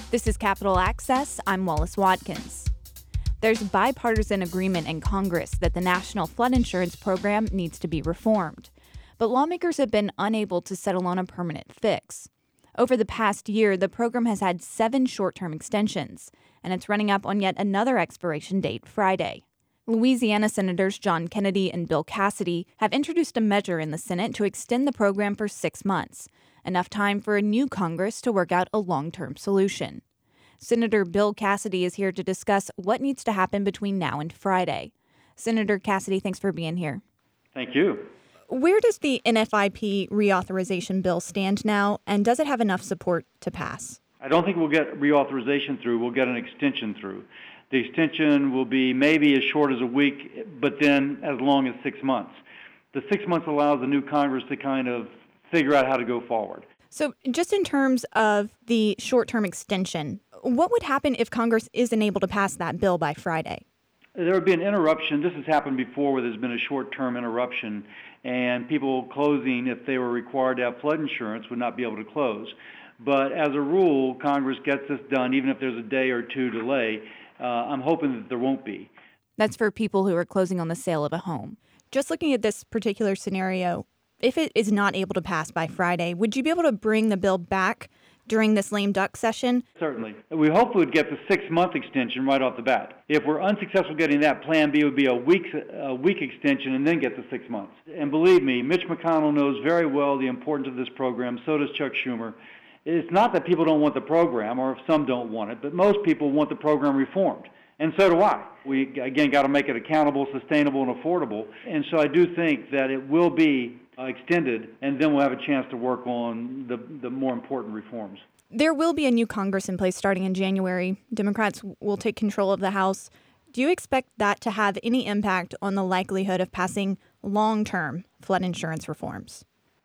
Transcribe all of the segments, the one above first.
This is Capitol Access. I'm Wallace Watkins. There's bipartisan agreement in Congress that the National Flood Insurance Program needs to be reformed. But lawmakers have been unable to settle on a permanent fix. Over the past year, the program has had 7 short-term extensions, and it's running up on yet another expiration date Friday. Louisiana Senators John Kennedy and Bill Cassidy have introduced a measure in the Senate to extend the program for 6 months, enough time for a new Congress to work out a long-term solution. Senator Bill Cassidy is here to discuss what needs to happen between now and Friday. Senator Cassidy, thanks for being here. Thank you. Where does the NFIP reauthorization bill stand now, and does it have enough support to pass? I don't think we'll get reauthorization through. We'll get an extension through. The extension will be maybe as short as a week, but then as long as 6 months. The 6 months allows the new Congress to kind of figure out how to go forward. So just in terms of the short-term extension, what would happen if Congress isn't able to pass that bill by Friday? There would be an interruption. This has happened before where there's been a short-term interruption, and people closing, if they were required to have flood insurance, would not be able to close. But as a rule, Congress gets this done, even if there's a day or two delay. I'm hoping that there won't be. That's for people who are closing on the sale of a home. Just looking at this particular scenario, if it is not able to pass by Friday, would you be able to bring the bill back during this lame duck session? Certainly. We hope we would get the 6-month extension right off the bat. If we're unsuccessful getting that, Plan B would be a week extension and then get the 6 months. And believe me, Mitch McConnell knows very well the importance of this program. So does Chuck Schumer. It's not that people don't want the program, or if some don't want it, but most people want the program reformed. And so do I. We, again, got to make it accountable, sustainable, and affordable. And so I do think that it will be extended, and then we'll have a chance to work on the more important reforms. There will be a new Congress in place starting in January. Democrats will take control of the House. Do you expect that to have any impact on the likelihood of passing long-term flood insurance reforms?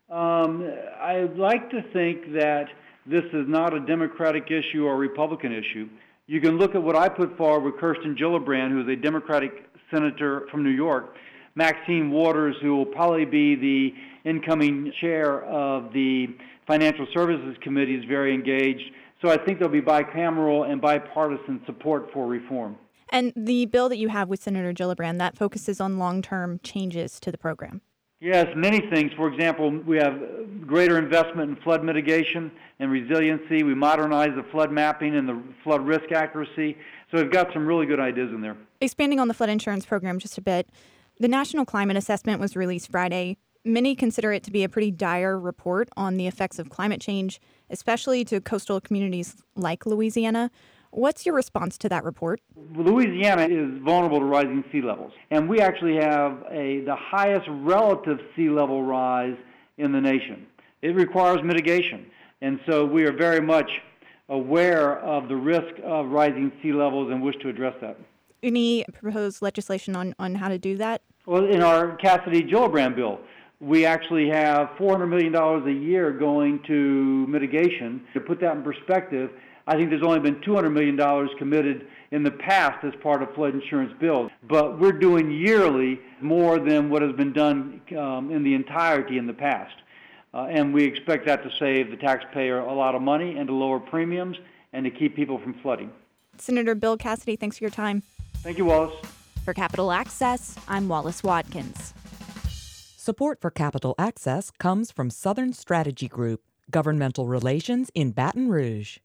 I'd like to think that this is not a Democratic issue or a Republican issue. You can look at what I put forward with Kirsten Gillibrand, who is a Democratic senator from New York, Maxine Waters, who will probably be the incoming chair of the Financial Services Committee, is very engaged. So I think there'll be bicameral and bipartisan support for reform. And the bill that you have with Senator Gillibrand, that focuses on long-term changes to the program. Yes, many things. For example, we have greater investment in flood mitigation and resiliency. We modernize the flood mapping and the flood risk accuracy. So we've got some really good ideas in there. Expanding on the flood insurance program just a bit, the National Climate Assessment was released Friday. Many consider it to be a pretty dire report on the effects of climate change, especially to coastal communities like Louisiana. What's your response to that report? Louisiana is vulnerable to rising sea levels, and we actually have the highest relative sea level rise in the nation. It requires mitigation, and so we are very much aware of the risk of rising sea levels and wish to address that. Any proposed legislation on how to do that? Well, in our Cassidy-Gillibrand bill, we actually have $400 million a year going to mitigation. To put that in perspective, I think there's only been $200 million committed in the past as part of flood insurance bills. But we're doing yearly more than what has been done in the entirety in the past. And we expect that to save the taxpayer a lot of money and to lower premiums and to keep people from flooding. Senator Bill Cassidy, thanks for your time. Thank you, Wallace. For Capitol Access, I'm Wallace Watkins. Support for Capitol Access comes from Southern Strategy Group, Governmental Relations in Baton Rouge.